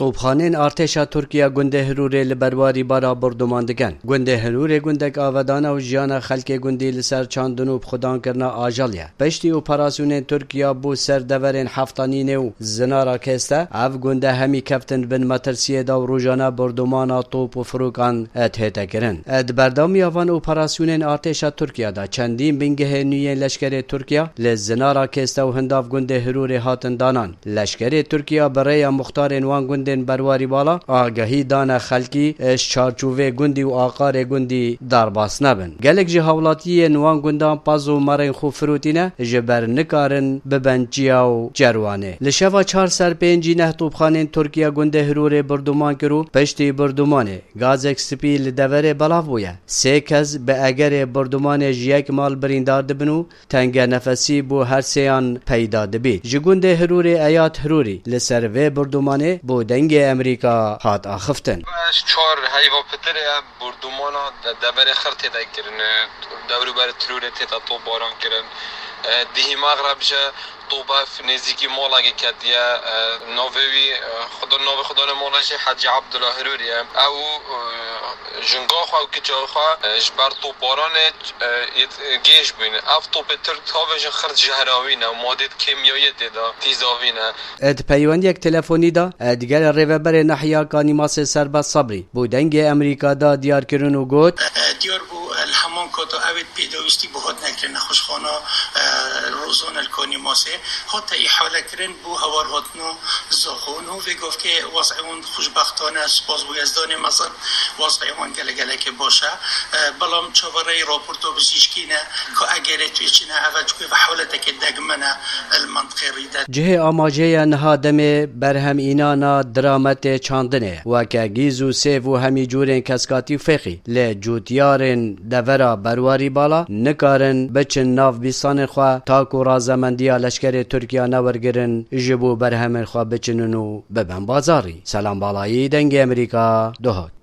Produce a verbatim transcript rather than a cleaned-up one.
طوبخانین ارتشا ترکیه گنده هروری لبرواری بارا بردمان دکن. گنده هروری گندک آودانه و جیان خلک گندی لسر چاندن و بخدان کرنا آجالیه. پشتی اپراسیون ترکیه بو سر دورین هفتانینه و زنارا کسته اف گنده همی کفتن بن مترسیه دا و روزانه بردمان طوب و فروکان اتهته کرن. اد بردامی آوان اپراسیون ارتشا ترکیه دا چندین بینگه نیه لشکر ترکیه لزنارا کسته و هنداف گنده هروری هاتن دانان. لشکر ترکیه برای مختار وان گندن برواری بالا آگهی دان خلکی اش چارچوبه گندی و آقار گندی درباس نبن. گلک جهاولاتی نوان گندان پازو مرین خو فروتینه جبر نکارن ببنجیا و جروانه. لشوا چهار سر پنجی نه طوبخانه ترکیه گنده هروری بردمان کرو پشتی بردمانه گازک سپی لدوره بلاف بویه. سه کس به اگر بردمان جیک مال بریندار دبنو تنگ نفسی بو هر سیان پیدا دبید. جگنده هروری ایات هروری لسر و بردمانه بو دنگ امریکا هات آخفتن. چهار هیوا پتر بردمانا دبر خرطه دا کرن دورو بر تروره تیتا تو باران کرن دهی مغرب جا طوبه في نزيكي مولا كاتيا نوفي خدو نوفي خدو مولا شي حاج عبد الله هروري او جنگاخ او كجاخا جبر طوباران جيش بين اف طوب ترك هاوج خرج جهراوينا وماده كيميائيه دا تيزاوينا اد پیوند یک تلفنی دا دیگر ریوبر ناحیه کانیماس سرباز صبری بودنگ امریکا دا دیار کرن و گوت دیار بو الهمان کتا اوید پیداویستی بهاد نکرن خوشخانه روزان الکانیماسه حتی احاله کرن بو هوار هاتنو زاخون و گفت که وضع اون خوشبختانه سپاس بو یزدان مزن وضع اون گله گله که باشه بلام چواره راپورتو بزیشکینه که اگر توی چینه اول چکوی و حالته که دگمنه المنطقه ریده جه آماجه نهادم برهم اینانا درامت چاندنه و که گیزو سیف و همی جورین کسکاتی فقی لی جوتیارن دورا برواری بالا نکارن بچن ناف بیستان خواه تاکو رازمندیا لشکر ترکیه نورگرن جبو برهم خواه بچننو ببن بازاری. سلام بالایی دنگ امریکا دوهات.